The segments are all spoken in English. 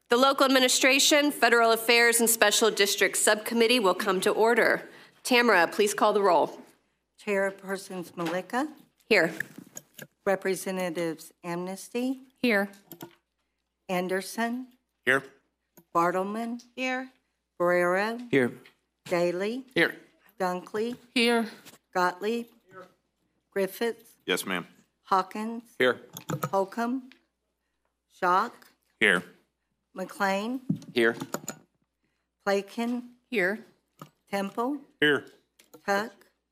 The Local Administration, Federal Affairs, and Special District Subcommittee will come to order. Tamara, please call the roll. Chairpersons Malika. Here. Representatives Amnesty. Here. Anderson. Here. Bartleman. Here. Guerrero. Here. Daly. Here. Dunkley. Here. Gottlieb. Here. Griffiths. Yes, ma'am. Hawkins. Here. Holcomb. Schock. Here. McLean. Here. Plakin. Here. Temple. Here. Tuck.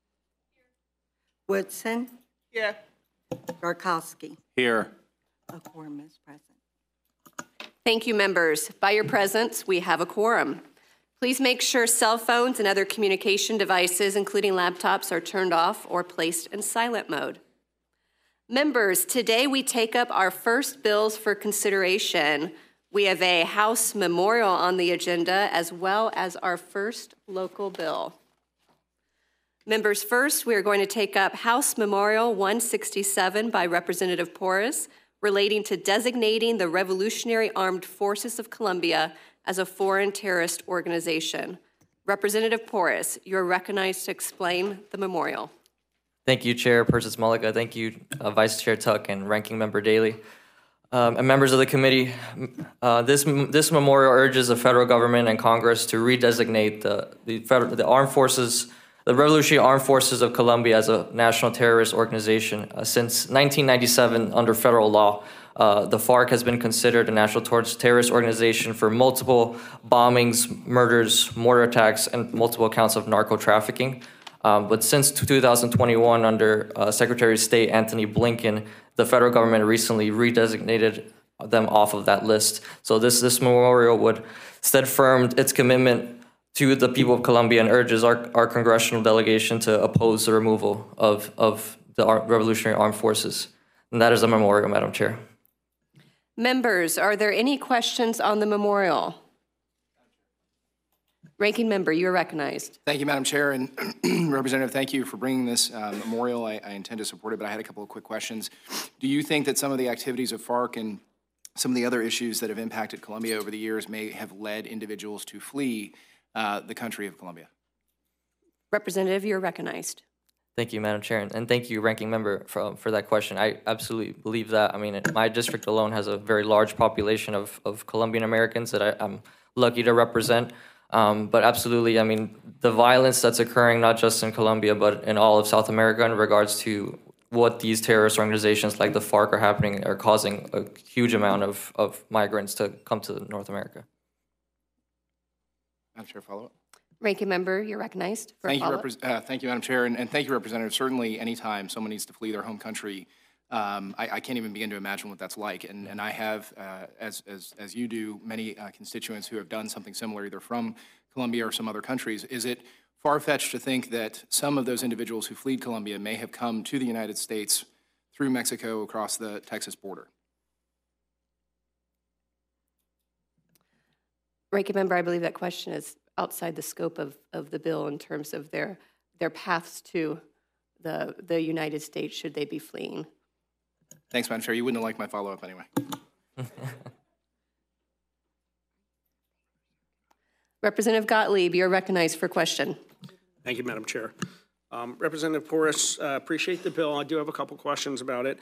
Woodson. Yeah. Garkowski. Here. A quorum is present. Thank you, members. By your presence, we have a quorum. Please make sure cell phones and other communication devices, including laptops, are turned off or placed in silent mode. Members, today we take up our first bills for consideration. We have a House memorial on the agenda, as well as our first local bill. Members, first, we are going to take up House Memorial 167 by Representative Porras, relating to designating the Revolutionary Armed Forces of Colombia as a foreign terrorist organization. Representative Porras, you are recognized to explain the memorial. Thank you, Chairperson Malika. Thank you, Vice Chair Tuck and Ranking Member Daly. And members of the committee, this memorial urges the federal government and Congress to redesignate the armed forces, the Revolutionary Armed Forces of Colombia, as a national terrorist organization. Since 1997, under federal law, the FARC has been considered a national terrorist organization for multiple bombings, murders, mortar attacks, and multiple counts of narco trafficking. But since 2021, under Secretary of State Antony Blinken, the federal government recently redesignated them off of that list. So this memorial would stand firm its commitment to the people of Colombia and urges our congressional delegation to oppose the removal of the Revolutionary Armed Forces. And that is a memorial, Madam Chair. Members, are there any questions on the memorial? Ranking Member, you are recognized. Thank you, Madam Chair. And Representative, thank you for bringing this memorial. I intend to support it, but I had a couple of quick questions. Do you think that some of the activities of FARC and some of the other issues that have impacted Colombia over the years may have led individuals to flee the country of Colombia? Representative, you're recognized. Thank you, Madam Chair, and thank you, Ranking Member, for that question. I absolutely believe that. I mean, my district alone has a very large population of Colombian Americans that I'm lucky to represent. But absolutely, I mean, the violence that's occurring not just in Colombia, but in all of South America in regards to what these terrorist organizations like the FARC are causing a huge amount of migrants to come to North America. Madam Chair, follow-up. Ranking Member, you're recognized for thank follow-up. Thank you, Madam Chair, and thank you, Representative. Certainly, anytime someone needs to flee their home country, I can't even begin to imagine what that's like. And I have, as you do, many constituents who have done something similar, either from Colombia or some other countries. Is it far-fetched to think that some of those individuals who fled Colombia may have come to the United States through Mexico across the Texas border? Ranking Member, I believe that question is outside the scope of the bill in terms of their paths to the United States should they be fleeing. Thanks, Madam Chair. You wouldn't have liked my follow-up anyway. Representative Gottlieb, you're recognized for question. Thank you, Madam Chair. Representative Porras, appreciate the bill. I do have a couple questions about it.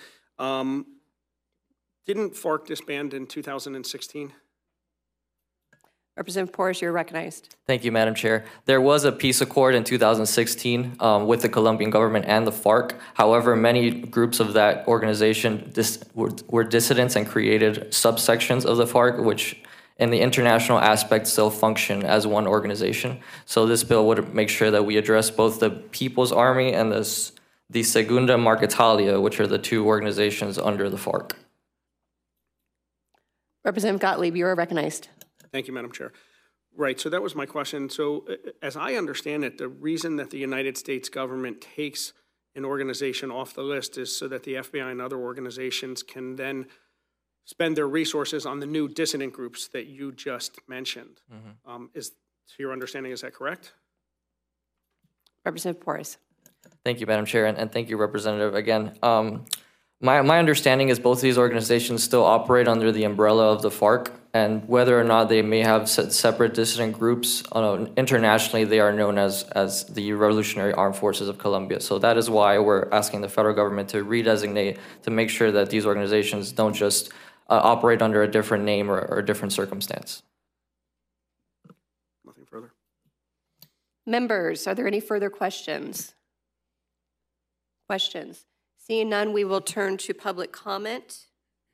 Didn't FARC disband in 2016? Representative Porras, you're recognized. Thank you, Madam Chair. There was a peace accord in 2016 with the Colombian government and the FARC. However, many groups of that organization were dissidents and created subsections of the FARC, which in the international aspect still function as one organization. So this bill would make sure that we address both the People's Army and the Segunda Marquetalia, which are the two organizations under the FARC. Representative Gottlieb, you are recognized. Thank you, Madam Chair. Right, so that was my question. So as I understand it, the reason that the United States government takes an organization off the list is so that the FBI and other organizations can then spend their resources on the new dissident groups that you just mentioned. Mm-hmm. To your understanding, is that correct? Representative Porras. Thank you, Madam Chair, and thank you, Representative. Again, my understanding is both of these organizations still operate under the umbrella of the FARC. and whether or not they may have separate dissident groups, internationally they are known as the Revolutionary Armed Forces of Colombia. So that is why we're asking the federal government to redesignate to make sure that these organizations don't just operate under a different name or a different circumstance. Nothing further. Members, are there any further questions? Questions? Seeing none, we will turn to public comment.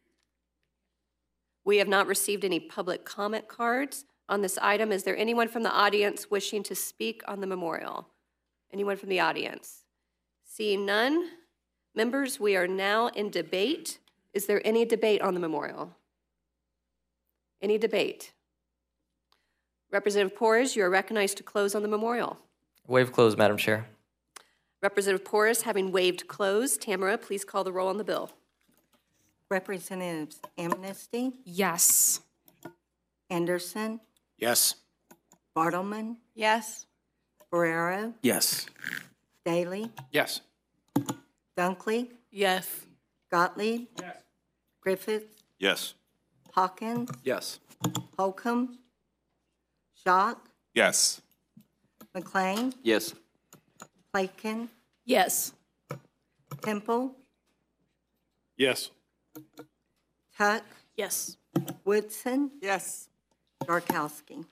We have not received any public comment cards on this item. Is there anyone from the audience wishing to speak on the memorial? Anyone from the audience? Seeing none, members, we are now in debate. Is there any debate on the memorial? Any debate? Representative Porras, you are recognized to close on the memorial. Waive closed, Madam Chair. Representative Porras, having waived close, Tamara, please call the roll on the bill. Representatives Amnesty, Yes. Anderson, Yes. Bartleman, Yes. Ferrero, Yes. Daly, Yes. Dunkley, Yes. Gottlieb, Griffith, Yes. Hawkins, Yes. Holcomb, Schock, Yes. McLean, Yes. Plaken, Yes. Temple, Yes. Tuck, Yes. Woodson, Yes. Garkowski.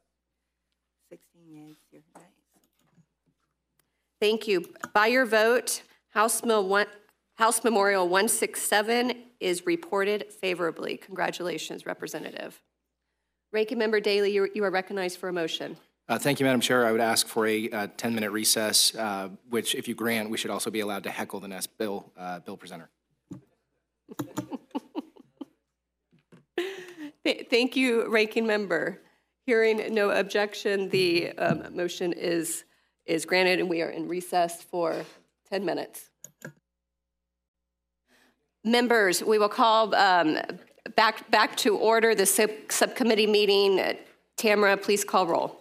16 yeas, 0 nays. Thank you. By your vote, House Memorial 167 is reported favorably. Congratulations, Representative. Ranking Member Daly, you are recognized for a motion. Thank you, Madam Chair. I would ask for a 10-minute recess, which, if you grant, we should also be allowed to heckle the next bill presenter. Thank you, Ranking Member. Hearing no objection, the motion is granted, and we are in recess for 10 minutes. Members, we will call back to order the subcommittee meeting. Tamara, please call roll.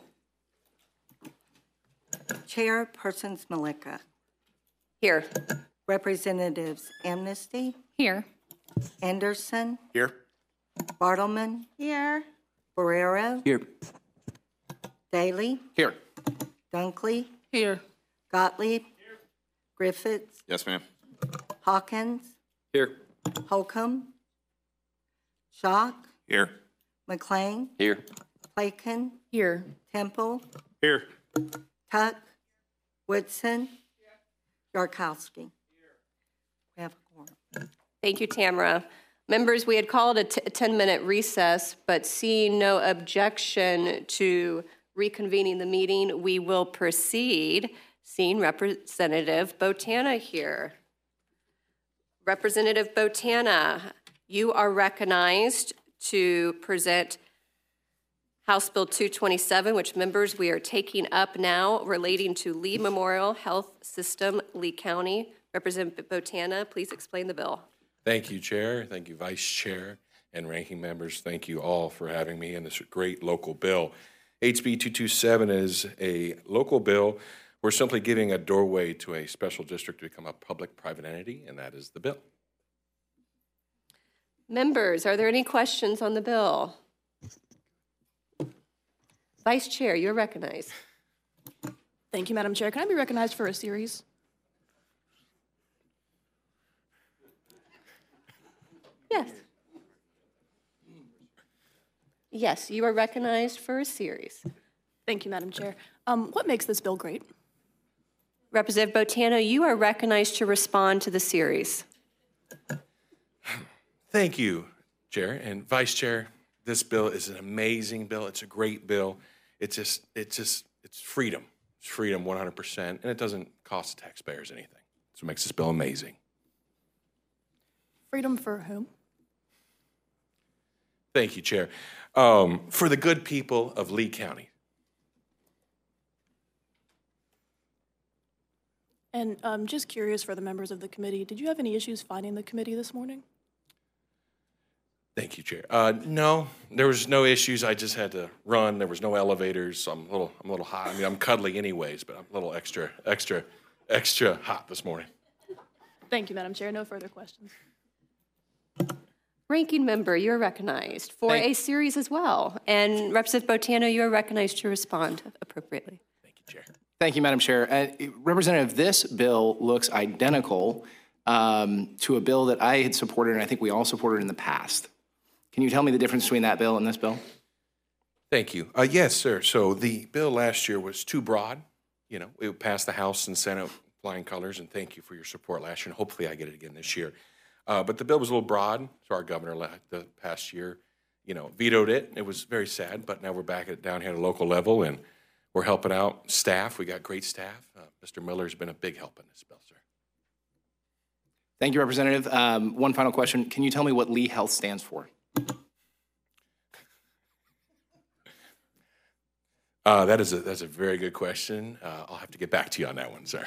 Chairpersons Malika. Here. Representatives Amnesty, Here. Anderson, Here. Bartleman, Here. Ferrero, Here. Daly, Here. Dunkley, Here. Gottlieb, Griffiths, Yes, ma'am. Hawkins, Here. Holcomb, Schock, Here. McLean, Here. Plaken, Here. Temple, Here. Tuck, Woodson, Garkowski. We have a quorum. Thank you, Tamara. Members, we had called a 10-minute recess, but seeing no objection to reconvening the meeting, we will proceed. Seeing Representative Botana here. Representative Botana, you are recognized to present House Bill 227, which, members, we are taking up now relating to Lee Memorial Health System, Lee County. Representative Botana, please explain the bill. Thank you, Chair. Thank you, Vice Chair and Ranking Members. Thank you all for having me in this great local bill. HB 227 is a local bill. We're simply giving a doorway to a special district to become a public-private entity, and that is the bill. Members, are there any questions on the bill? Vice Chair, you're recognized. Thank you, Madam Chair. Can I be recognized for a series? Yes. Yes, you are recognized for a series. Thank you, Madam Chair. What makes this bill great? Representative Botana, you are recognized to respond to the series. Thank you, Chair and Vice Chair. This bill is an amazing bill. It's a great bill. It's freedom. It's freedom 100%, and it doesn't cost taxpayers anything. That's what makes this bill amazing. Freedom for whom? Thank you, Chair. For the good people of Lee County. And just curious for the members of the committee, did you have any issues finding the committee this morning? Thank you, Chair. No, there was no issues. I just had to run. There was no elevators. So I'm a little hot. I mean, I'm cuddly anyways, but I'm a little extra hot this morning. Thank you, Madam Chair. No further questions. Ranking member, you're recognized for a series as well. And Representative Botano, you are recognized to respond appropriately. Thank you, Chair. Thank you, Madam Chair. Representative, this bill looks identical to a bill that I had supported, and I think we all supported in the past. Can you tell me the difference between that bill and this bill? Thank you. Yes, sir. So the bill last year was too broad. You know, it passed the House and Senate flying colors, and thank you for your support last year, and hopefully I get it again this year. But the bill was a little broad, so our governor the past year, vetoed it. It was very sad, but now we're back down here at a local level, and we're helping out staff. We got great staff. Mr. Miller's been a big help in this bill, sir. Thank you, Representative. One final question. Can you tell me what Lee Health stands for? That's a very good question. I'll have to get back to you on that one, sir.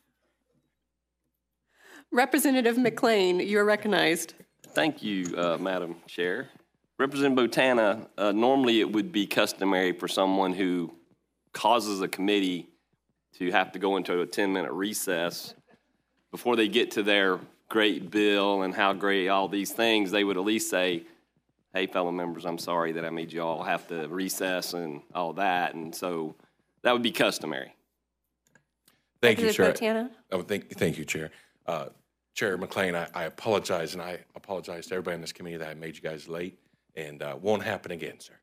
Representative McLean, you're recognized. Thank you, Madam Chair. Representative Botana, normally it would be customary for someone who causes a committee to have to go into a 10-minute recess before they get to their great bill and how great all these things. They would at least say, hey, fellow members, I'm sorry that I made you all have to recess and all that. And so that would be customary. Thank you, Chair. Botana? Oh, thank you, Chair. Chair McLean, I apologize, and I apologize to everybody in this committee that I made you guys late, and won't happen again, sir.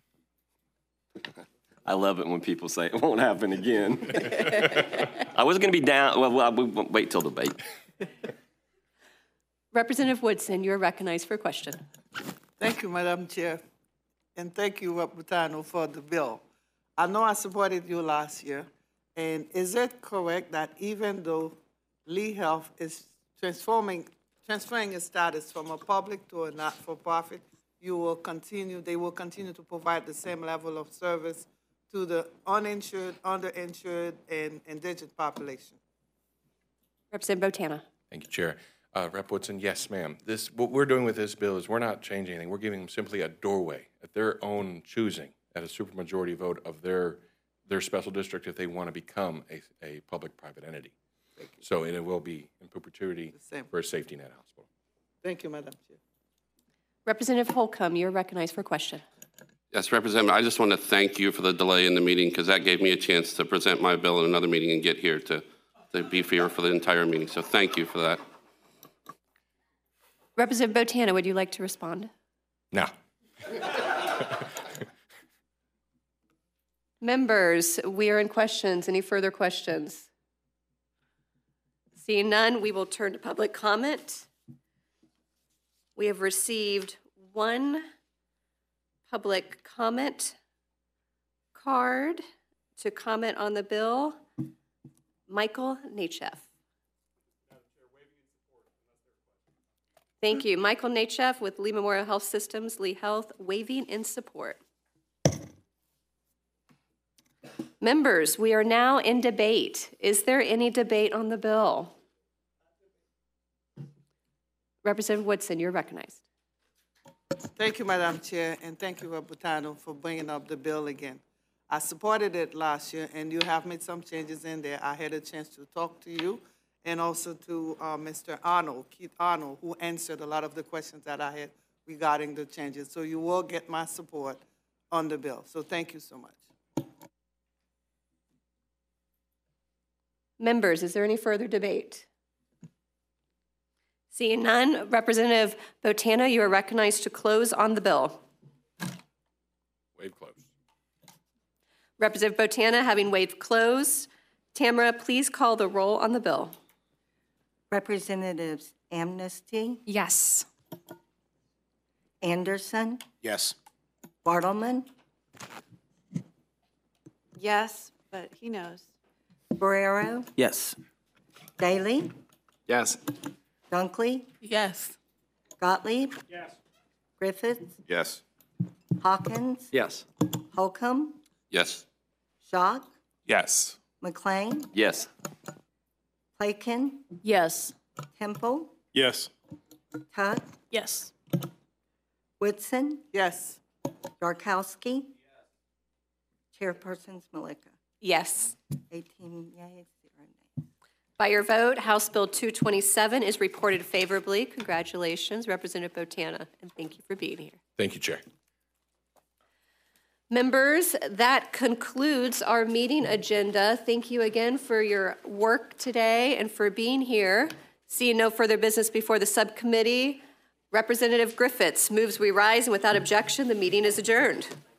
I love it when people say it won't happen again. I was going to be down. Well, we'll wait till debate. Representative Woodson, you're recognized for a question. Thank you, Madam Chair, and thank you, Representative Botano, for the bill. I know I supported you last year, and is it correct that even though Lee Health is transferring its status from a public to a not-for-profit, they will continue to provide the same level of service to the uninsured, underinsured, and indigent population? Representative Botana. Thank you, Chair. Rep. Woodson, yes, ma'am. What we're doing with this bill is we're not changing anything. We're giving them simply a doorway at their own choosing, at a supermajority vote of their special district if they want to become a public-private entity. So it will be in perpetuity for a safety net hospital. Thank you, Madam Chair. Representative Holcomb, you're recognized for a question. Yes, Representative, I just want to thank you for the delay in the meeting because that gave me a chance to present my bill in another meeting and get here to be here for the entire meeting. So thank you for that. Representative Botana, would you like to respond? No. Members, we are in questions. Any further questions? Seeing none, we will turn to public comment. We have received one public comment card to comment on the bill. Michael Nachev. Thank you. Michael Nachev with Lee Memorial Health Systems, Lee Health, waving in support. Members, we are now in debate. Is there any debate on the bill? Representative Woodson, you're recognized. Thank you, Madam Chair, and thank you, Representative Botano, for bringing up the bill again. I supported it last year, and you have made some changes in there. I had a chance to talk to you and also to Mr. Arnold, Keith Arnold, who answered a lot of the questions that I had regarding the changes. So you will get my support on the bill. So thank you so much. Members, is there any further debate? Seeing none, Representative Botana, you are recognized to close on the bill. Wave close. Representative Botana, having waived close, Tamara, please call the roll on the bill. Representatives Amnesty, Yes. Anderson, Yes. Bartleman, Yes, but he knows. Barrero, Yes. Daly, Yes. Dunkley, Yes. Gottlieb, Griffiths, Yes. Hawkins, Yes. Holcomb, Yes. Schock, Yes. McLean, Yes. Playkin, Yes. Temple, Yes. Tuck, Yes. Woodson? Yes. Yarkowski? Chairpersons Malika? Yes. 18 yeas, 0 nays. By your vote, House Bill 227 is reported favorably. Congratulations, Representative Botana, and thank you for being here. Thank you, Chair. Members, that concludes our meeting agenda. Thank you again for your work today and for being here. Seeing no further business before the subcommittee, Representative Griffiths moves we rise, and without objection, the meeting is adjourned.